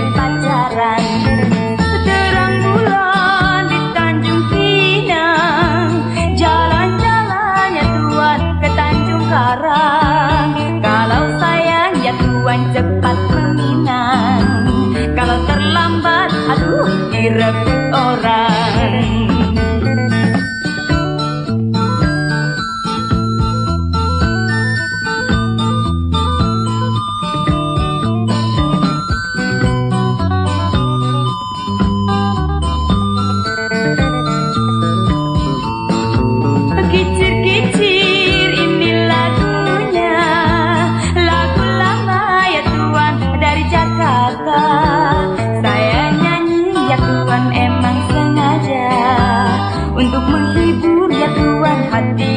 dan pacaran. Terang bulan di Tanjung Pinang, jalan-jalan ya Tuan ke Tanjung Karang. Kalau sayang ya Tuan cepat meminang, kalau terlambat aduh direbut orang. Kicir-kicir ini lagunya, lagu lama ya Tuan dari Jakarta. Saya nyanyi ya Tuan emang sengaja untuk menghibur ya Tuan hati